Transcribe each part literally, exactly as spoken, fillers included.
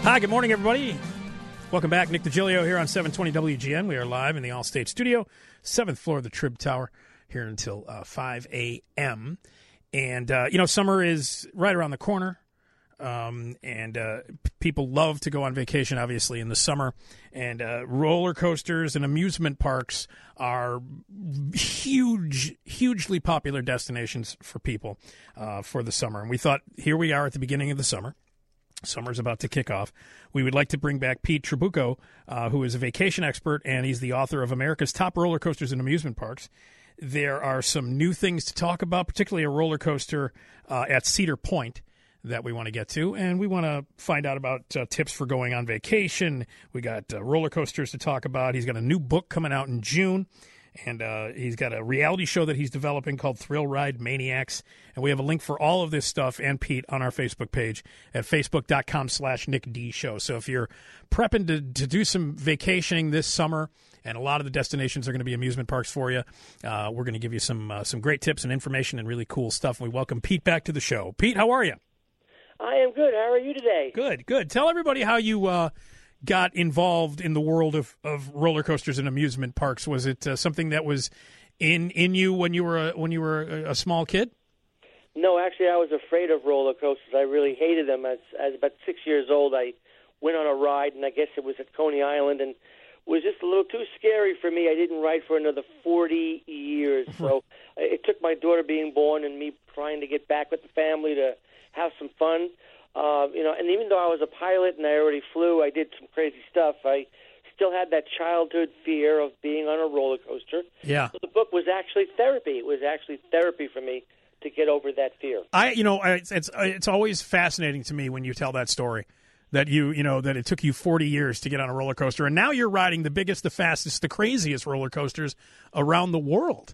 Hi, good morning, everybody. Welcome back. Nick DiGilio here on seven twenty W G N. We are live in the Allstate studio, seventh floor of the Trib Tower, here until uh, five a.m. And, uh, you know, summer is right around the corner, um, and uh, p- people love to go on vacation, obviously, in the summer. And uh, roller coasters and amusement parks are huge, hugely popular destinations for people uh, for the summer. And we thought, here we are at the beginning of the summer. Summer's about to kick off. We would like to bring back Pete Trabucco, uh, who is a vacation expert, and he's the author of America's Top Roller Coasters and Amusement Parks. There are some new things to talk about, particularly a roller coaster uh, at Cedar Point that we want to get to, and we want to find out about uh, tips for going on vacation. We got uh, roller coasters to talk about. He's got a new book coming out in June. And uh, he's got a reality show that he's developing called Thrill Ride Maniacs. And we have a link for all of this stuff and Pete on our Facebook page at facebook.com slash Nick D Show. So if you're prepping to, to do some vacationing this summer, and a lot of the destinations are going to be amusement parks for you, uh, we're going to give you some uh, some great tips and information and really cool stuff. And we welcome Pete back to the show. Pete, how are you? I am good. How are you today? Good, good. Tell everybody how you... Uh, got involved in the world of, of roller coasters and amusement parks. Was it uh, something that was in in you when you were a, when you were a, a small kid? No, actually, I was afraid of roller coasters. I really hated them. As, as about six years old, I went on a ride, and I guess it was at Coney Island, and it was just a little too scary for me. I didn't ride for another forty years. So it took my daughter being born and me trying to get back with the family to have some fun. Uh, you know, and even though I was a pilot and I already flew, I did some crazy stuff. I still had that childhood fear of being on a roller coaster. Yeah. So the book was actually therapy. It was actually therapy for me to get over that fear. I, you know, it's it's, it's always fascinating to me when you tell that story that you, you know, that it took you forty years to get on a roller coaster, and now you're riding the biggest, the fastest, the craziest roller coasters around the world.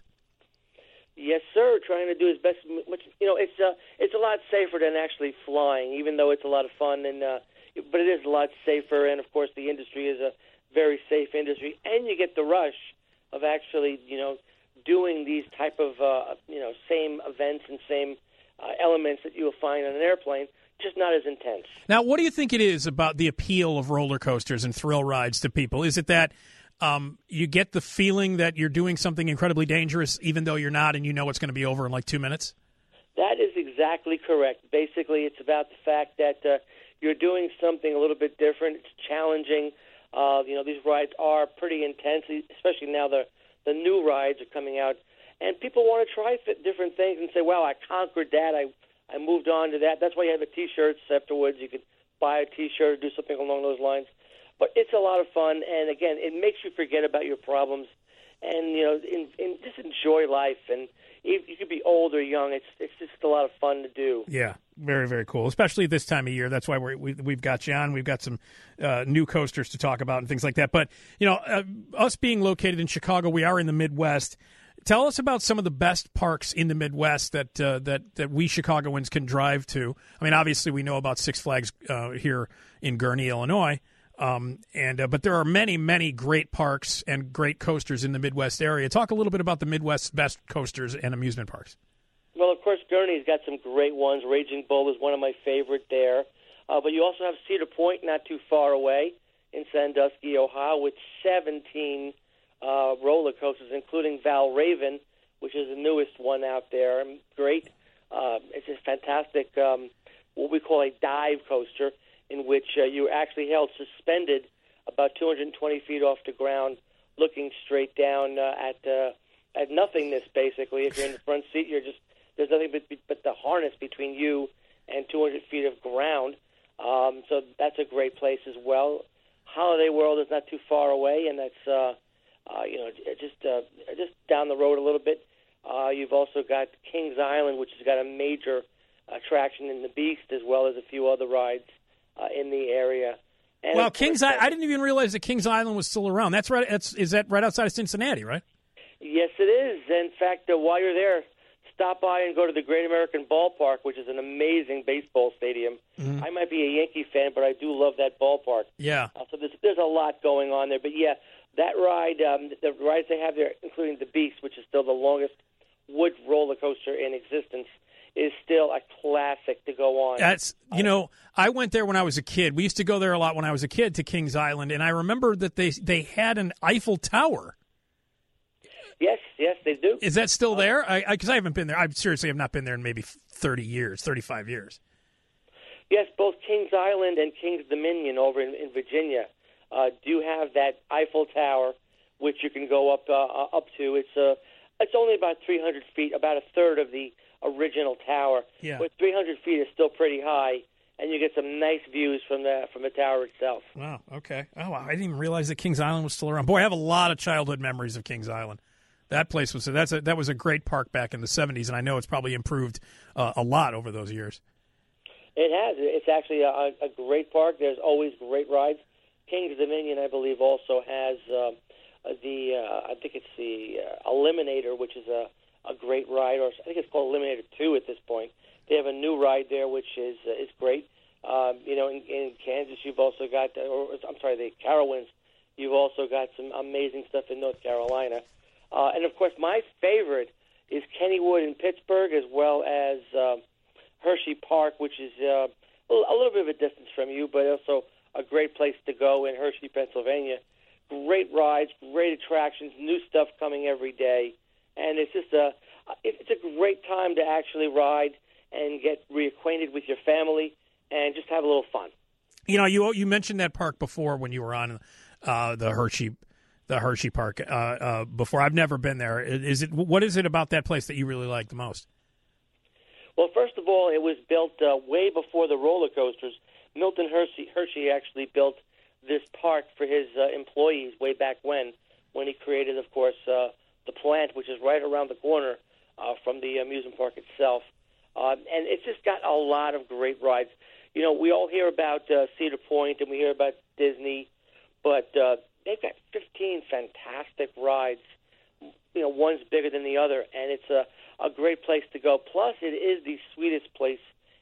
Yes, sir. Trying to do his best. Much, you know, it's uh, it's a lot safer than actually flying, even though it's a lot of fun. And uh, but it is a lot safer. And of course, the industry is a very safe industry, and you get the rush of actually, you know, doing these type of uh, you know same events and same uh, elements that you will find on an airplane, just not as intense. Now, what do you think it is about the appeal of roller coasters and thrill rides to people? Is it that Um, you get the feeling that you're doing something incredibly dangerous, even though you're not, and you know it's going to be over in like two minutes? That is exactly correct. Basically, it's about the fact that uh, you're doing something a little bit different. It's challenging. Uh, you know, these rides are pretty intense, especially now the the new rides are coming out, and people want to try different things and say, "Wow, I conquered that. I I moved on to that." That's why you have the T-shirts afterwards. You could buy a T-shirt or do something along those lines. But it's a lot of fun, and again, it makes you forget about your problems, and you know, in, in, just enjoy life. And you, you could be old or young; it's it's just a lot of fun to do. Yeah, very very cool, especially this time of year. That's why we're, we we've got you on. We've got some uh, new coasters to talk about and things like that. But you know, uh, us being located in Chicago, we are in the Midwest. Tell us about some of the best parks in the Midwest that uh, that that we Chicagoans can drive to. I mean, obviously, we know about Six Flags uh, here in Gurnee, Illinois. Um, and uh, but there are many, many great parks and great coasters in the Midwest area. Talk a little bit about the Midwest's best coasters and amusement parks. Well, of course, Gurney's got some great ones. Raging Bull is one of my favorite there. Uh, but you also have Cedar Point, not too far away, in Sandusky, Ohio, with seventeen uh, roller coasters, including Val Raven, which is the newest one out there. Great. Uh, it's a fantastic, um, what we call a dive coaster, in which uh, you were actually held suspended about two hundred twenty feet off the ground, looking straight down uh, at uh, at nothingness. Basically, if you're in the front seat, you're just there's nothing but but the harness between you and two hundred feet of ground. Um, so that's a great place as well. Holiday World is not too far away, and that's uh, uh, you know just uh, just down the road a little bit. Uh, you've also got Kings Island, which has got a major attraction in the Beast, as well as a few other rides Uh, in the area. And well, Kings, I, I didn't even realize that Kings Island was still around. That's right. That's, is that right outside of Cincinnati, right? Yes, it is. In fact, uh, while you're there, stop by and go to the Great American Ballpark, which is an amazing baseball stadium. Mm-hmm. I might be a Yankee fan, but I do love that ballpark. Yeah. Uh, so there's, there's a lot going on there. But, yeah, that ride, um, the rides they have there, including the Beast, which is still the longest wood roller coaster in existence, is still a classic to go on. That's, you know, I went there when I was a kid. We used to go there a lot when I was a kid to Kings Island, and I remember that they they had an Eiffel Tower. Yes, yes, they do. Is that still there? I Because I, I haven't been there. I seriously have not been there in maybe thirty years, thirty-five years. Yes, both Kings Island and Kings Dominion over in, in Virginia uh, do have that Eiffel Tower, which you can go up uh, up to. It's uh, it's only about three hundred feet, about a third of the original tower. Yeah. But three hundred feet is still pretty high, and you get some nice views from the from the tower itself. Wow. Okay. Oh, wow. I didn't even realize that Kings Island was still around. Boy, I have a lot of childhood memories of Kings Island. That place was that's a, that was a great park back in the seventies, and I know it's probably improved uh, a lot over those years. It has. It's actually a, a great park. There's always great rides. Kings Dominion, I believe, also has uh, the uh, I think it's the uh, Eliminator, which is a, a great ride, or I think it's called Eliminator two at this point. They have a new ride there, which is uh, is great. Um, you know, in, in Kansas, you've also got, or I'm sorry, the Carowinds. You've also got some amazing stuff in North Carolina. Uh, and, of course, my favorite is Kennywood in Pittsburgh, as well as uh, Hershey Park, which is uh, a little bit of a distance from you, but also a great place to go in Hershey, Pennsylvania. Great rides, great attractions, new stuff coming every day. And it's just a, it's a great time to actually ride and get reacquainted with your family and just have a little fun. You know, you you mentioned that park before when you were on uh, the Hershey the Hershey Park uh, uh, before. I've never been there. Is it what is it about that place that you really like the most? Well, first of all, it was built uh, way before the roller coasters. Milton Hershey, Hershey actually built this park for his uh, employees way back when, when he created, of course, uh, the plant, which is right around the corner uh, from the amusement park itself. Uh, and it's just got a lot of great rides. You know, we all hear about uh, Cedar Point and we hear about Disney, but uh, they've got fifteen fantastic rides. You know, one's bigger than the other, and it's a, a great place to go. Plus, it is the sweetest place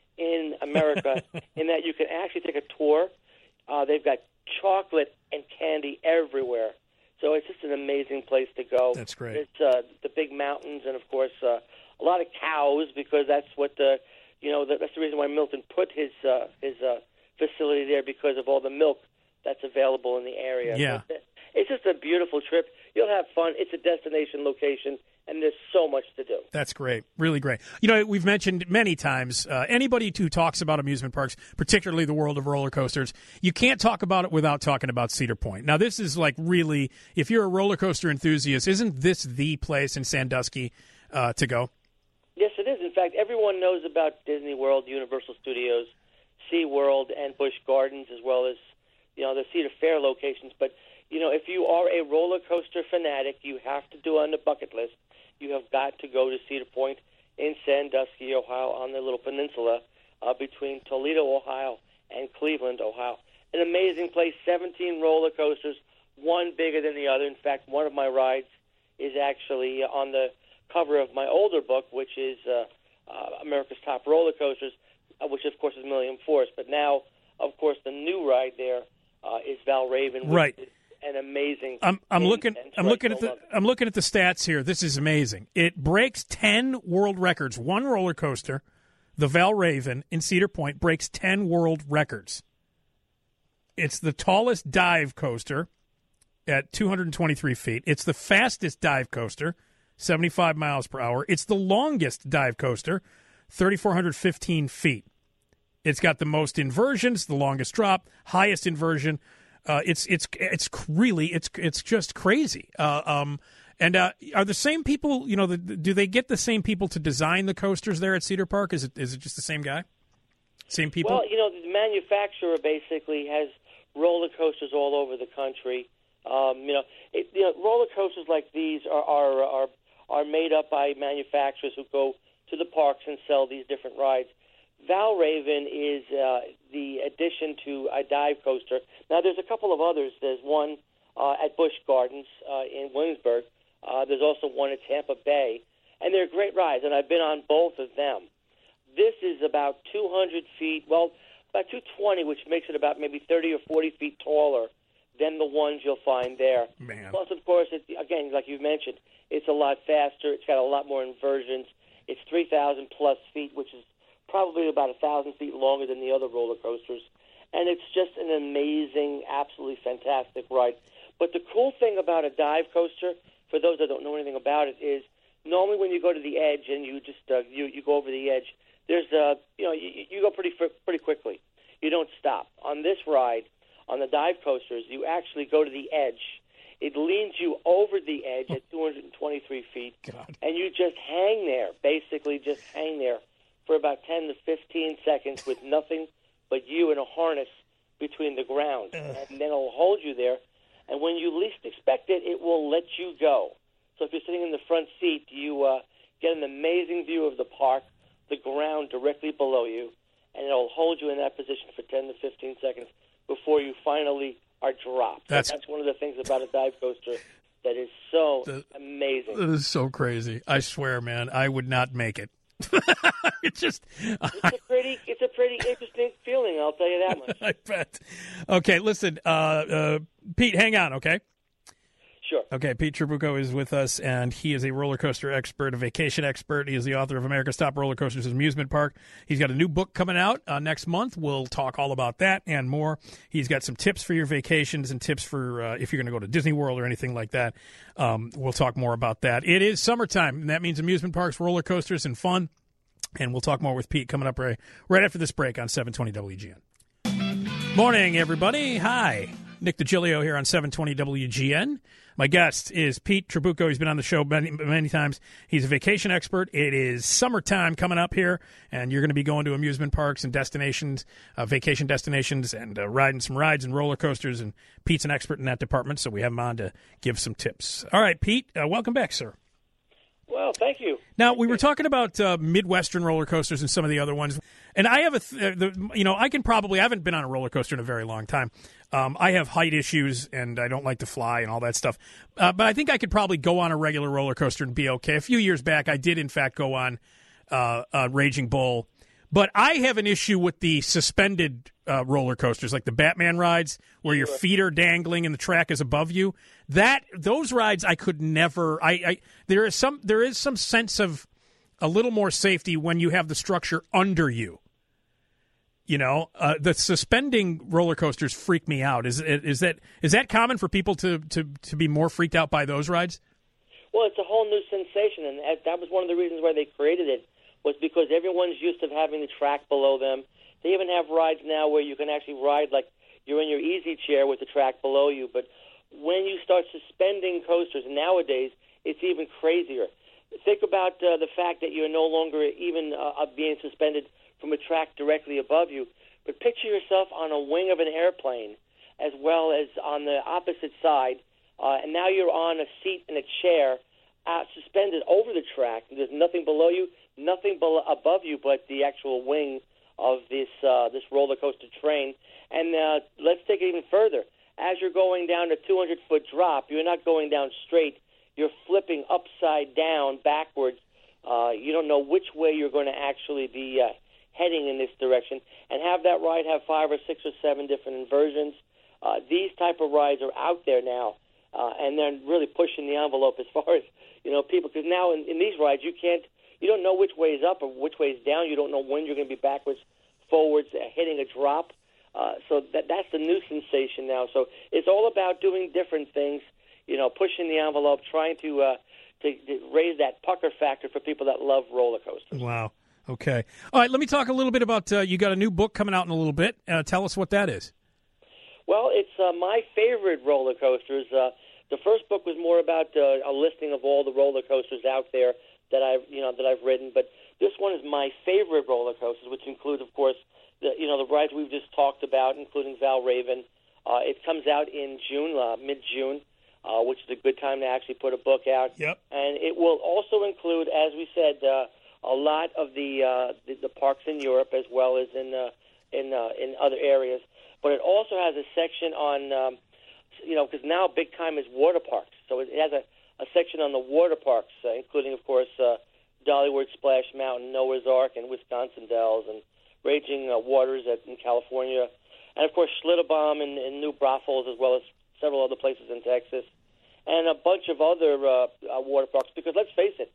in America in that you can actually take a tour. Uh, they've got chocolate and candy everywhere. So it's just an amazing place to go. That's great. It's uh, the big mountains and, of course, uh, a lot of cows because that's what the, you know, that's the reason why Milton put his uh, his uh, facility there because of all the milk that's available in the area. Yeah. So it's just a beautiful trip. You'll have fun. It's a destination location, and there's so much to do. That's great. Really great. You know, we've mentioned many times, uh, anybody who talks about amusement parks, particularly the world of roller coasters, you can't talk about it without talking about Cedar Point. Now, this is like really, if you're a roller coaster enthusiast, isn't this the place in Sandusky uh, to go? Yes, it is. In fact, everyone knows about Disney World, Universal Studios, SeaWorld, and Busch Gardens, as well as, you know, the Cedar Fair locations. But, you know, if you are a roller coaster fanatic, you have to do on the bucket list. You have got to go to Cedar Point in Sandusky, Ohio, on the little peninsula uh, between Toledo, Ohio, and Cleveland, Ohio. An amazing place, seventeen roller coasters, one bigger than the other. In fact, one of my rides is actually on the cover of my older book, which is uh, uh, America's Top Roller Coasters, uh, which, of course, is Millennium Force. But now, of course, the new ride there uh, is Valravn, which right. is an amazing. I'm, I'm looking. I'm looking at the. Love. I'm looking at the stats here. This is amazing. It breaks ten world records. One roller coaster, the Valravn in Cedar Point, breaks ten world records. It's the tallest dive coaster at two hundred twenty-three feet. It's the fastest dive coaster, seventy-five miles per hour. It's the longest dive coaster, three thousand four hundred fifteen feet. It's got the most inversions, the longest drop, highest inversion. Uh, it's it's it's really it's it's just crazy. Uh, um, and uh, are the same people? You know, the, do they get the same people to design the coasters there at Cedar Park? Is it is it just the same guy? Same people? Well, you know, the manufacturer basically has roller coasters all over the country. Um, you know, it, you know, roller coasters like these are are are are made up by manufacturers who go to the parks and sell these different rides. Valravn is uh, the addition to a dive coaster. Now, there's a couple of others. There's one uh, at Busch Gardens uh, in Williamsburg. Uh, there's also one at Tampa Bay. And they're great rides, and I've been on both of them. This is about two hundred feet, well, about two hundred twenty, which makes it about maybe thirty or forty feet taller than the ones you'll find there. Man. Plus, of course, it, again, like you've mentioned, it's a lot faster. It's got a lot more inversions. It's three thousand plus feet, which is probably about one thousand feet longer than the other roller coasters. And it's just an amazing, absolutely fantastic ride. But the cool thing about a dive coaster, for those that don't know anything about it, is normally when you go to the edge and you just uh, you you go over the edge, there's uh you know you, you go pretty pretty quickly. You don't stop. On this ride, on the dive coasters, you actually go to the edge. It leans you over the edge at two hundred twenty-three feet, God. and you just hang there, basically just hang there for about ten to fifteen seconds with nothing but you in a harness between the ground. Ugh. And then it'll hold you there. And when you least expect it, it will let you go. So if you're sitting in the front seat, you uh, get an amazing view of the park, the ground directly below you, and it'll hold you in that position for ten to fifteen seconds before you finally are dropped. That's, that's one of the things about a dive coaster that is so the, amazing. That is so crazy. I swear, man, I would not make it. It's just it's a pretty it's a pretty interesting feeling, I'll tell you that much. I bet. Okay, listen, uh, uh, Pete, hang on, okay? Sure. Okay, Pete Trabucco is with us, and he is a roller coaster expert, a vacation expert. He is the author of America's Top Roller Coasters and Amusement Park. He's got a new book coming out uh, next month. We'll talk all about that and more. He's got some tips for your vacations and tips for uh, if you're going to go to Disney World or anything like that. Um, we'll talk more about that. It is summertime, and that means amusement parks, roller coasters, and fun. And we'll talk more with Pete coming up right, right after this break on seven twenty W G N. Morning, everybody. Hi. Nick DiGilio here on seven twenty W G N. My guest is Pete Trabucco. He's been on the show many, many times. He's a vacation expert. It is summertime coming up here, and you're going to be going to amusement parks and destinations, uh, vacation destinations, and uh, riding some rides and roller coasters. And Pete's an expert in that department, so we have him on to give some tips. All right, Pete, uh, welcome back, sir. Well, thank you. Now, we were talking about uh, Midwestern roller coasters and some of the other ones. And I have a, th- the, you know, I can probably, I haven't been on a roller coaster in a very long time. Um, I have height issues and I don't like to fly and all that stuff. Uh, but I think I could probably go on a regular roller coaster and be okay. A few years back, I did, in fact, go on uh, a Raging Bull. But I have an issue with the suspended uh, roller coasters, like the Batman rides, where your feet are dangling and the track is above you. That those rides, I could never. I, I there is some there is some sense of a little more safety when you have the structure under you. You know, uh, the suspending roller coasters freak me out. Is is that is that common for people to, to, to be more freaked out by those rides? Well, it's a whole new sensation, and that was one of the reasons why they created it. Was because everyone's used to having the track below them. They even have rides now where you can actually ride like you're in your easy chair with the track below you. But when you start suspending coasters, nowadays, it's even crazier. Think about uh, the fact that you're no longer even uh, being suspended from a track directly above you. But picture yourself on a wing of an airplane as well as on the opposite side, uh, and now you're on a seat in a chair uh, suspended over the track. There's nothing below you. Nothing below, above you but the actual wing of this uh, this roller coaster train. And uh, let's take it even further. As you're going down a two hundred foot drop, you're not going down straight. You're flipping upside down, backwards. Uh, you don't know which way you're going to actually be uh, heading in this direction. And have that ride have five or six or seven different inversions. Uh, these type of rides are out there now, uh, and they're really pushing the envelope as far as, you know, people. Because now in, in these rides, you can't. You don't know which way is up or which way is down. You don't know when you're going to be backwards, forwards, uh, hitting a drop. Uh, so that that's the new sensation now. So it's all about doing different things, you know, pushing the envelope, trying to, uh, to, to raise that pucker factor for people that love roller coasters. Wow. Okay. All right, let me talk a little bit about, uh, you got a new book coming out in a little bit. Uh, tell us what that is. Well, it's uh, my favorite roller coasters. Uh, the first book was more about uh, a listing of all the roller coasters out there that I've you know that I've ridden, but this one is my favorite roller coasters, which include, of course, the you know the rides we've just talked about, including Valravn. Uh, it comes out in June, uh, mid-June, uh, which is a good time to actually put a book out. Yep. And it will also include, as we said, uh, a lot of the, uh, the the parks in Europe as well as in uh, in uh, in other areas. But it also has a section on, um, you know, because now big time is water parks, so it has a a section on the water parks, uh, including, of course, uh, Dollywood, Splash Mountain, Noah's Ark, and Wisconsin Dells, and Raging uh, Waters at, in California, and, of course, Schlitterbahn and, and New Braunfels, as well as several other places in Texas, and a bunch of other uh, uh, water parks, because let's face it,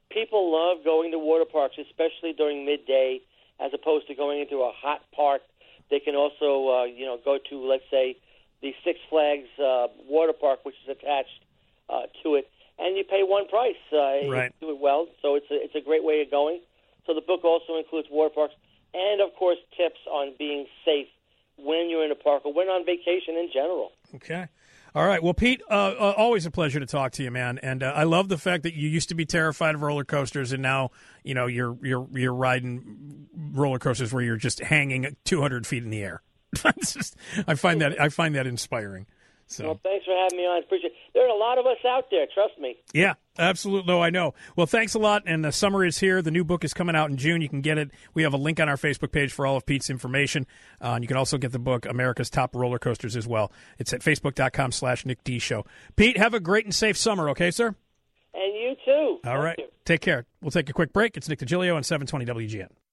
people love going to water parks, especially during midday, as opposed to going into a hot park. They can also, uh, you know, go to, let's say, the Six Flags uh, water park, which is attached uh, to it, and you pay one price. Uh, right. You do it well, so it's a, it's a great way of going. So the book also includes water parks and, of course, tips on being safe when you're in a park or when on vacation in general. Okay. All right. Well, Pete, uh, uh, always a pleasure to talk to you, man. And uh, I love the fact that you used to be terrified of roller coasters, and now you know you're you're you're riding roller coasters where you're just hanging two hundred feet in the air. just, I find that I find that inspiring. So. Well, thanks for having me on. I appreciate it. There are a lot of us out there. Trust me. Yeah, absolutely. No, I know. Well, thanks a lot. And the summer is here. The new book is coming out in June. You can get it. We have a link on our Facebook page for all of Pete's information. Uh, and you can also get the book, America's Top Roller Coasters, as well. It's at facebook.com slash Nick D Show. Pete, have a great and safe summer, okay, sir? And you too. All Thank right. you. Take care. We'll take a quick break. It's Nick DiGilio on seven twenty W G N.